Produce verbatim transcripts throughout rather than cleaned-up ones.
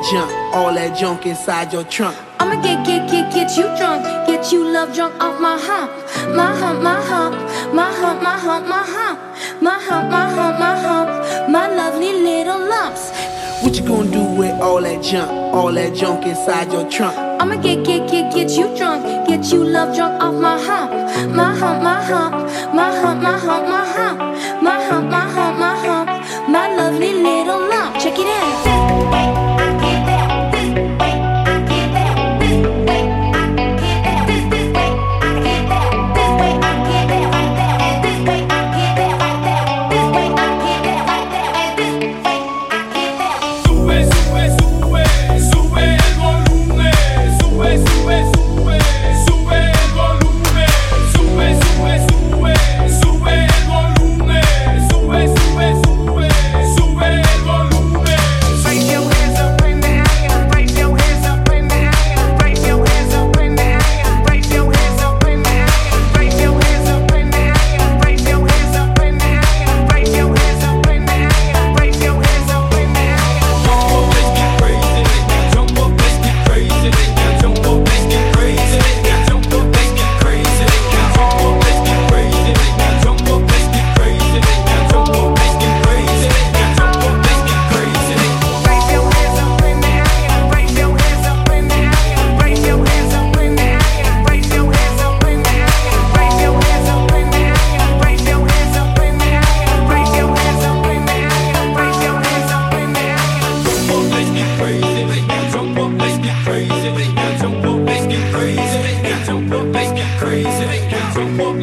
junk, all that junk inside your trunk. I'ma get, get, get, get you drunk, get you love drunk off my hump, my hump, my hump, my hump, my hump, my hump, my hump, my hump, my hump, my lovely little lumps. What you gonna do with all that junk, all that junk inside your trunk? I'ma get, get, get, get you drunk, get you love drunk off my hump, my hump, my hump, my hump, my hump, my hump, my hump, my hump, my hump, my lovely little lump. Check it out.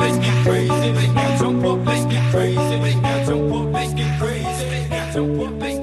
Jump up, let's get crazy.